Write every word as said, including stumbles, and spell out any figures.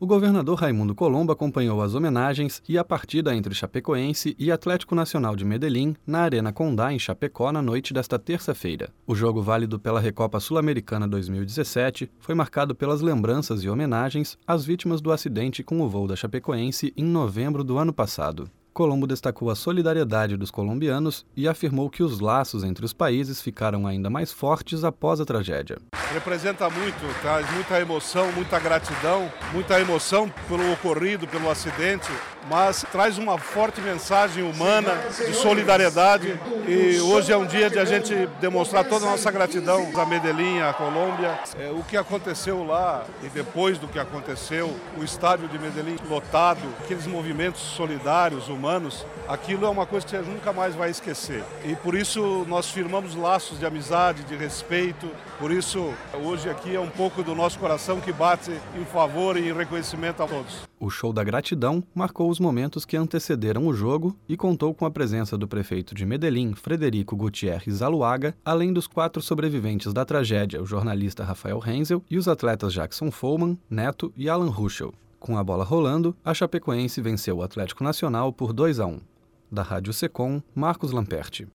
O governador Raimundo Colombo acompanhou as homenagens e a partida entre Chapecoense e Atlético Nacional de Medellín na Arena Condá, em Chapecó, na noite desta terça-feira. O jogo válido pela Recopa Sul-Americana dois mil e dezessete foi marcado pelas lembranças e homenagens às vítimas do acidente com o voo da Chapecoense em novembro do ano passado. Colombo destacou a solidariedade dos colombianos e afirmou que os laços entre os países ficaram ainda mais fortes após a tragédia. Representa muito, traz muita emoção, muita gratidão, muita emoção pelo ocorrido, pelo acidente, mas traz uma forte mensagem humana de solidariedade, e hoje é um dia de a gente demonstrar toda a nossa gratidão a Medellín, a Colômbia. É, o que aconteceu lá e depois do que aconteceu, o estádio de Medellín lotado, aqueles movimentos solidários, humanos, aquilo é uma coisa que a gente nunca mais vai esquecer. E por isso nós firmamos laços de amizade, de respeito, por isso hoje aqui é um pouco do nosso coração que bate em favor e em reconhecimento a todos. O show da gratidão marcou os momentos que antecederam o jogo e contou com a presença do prefeito de Medellín, Frederico Gutierrez Aluaga, além dos quatro sobreviventes da tragédia, o jornalista Rafael Renzel e os atletas Jackson Follman, Neto e Alan Ruschel. Com a bola rolando, a Chapecoense venceu o Atlético Nacional por dois a um. Da Rádio Secom, Marcos Lamperti.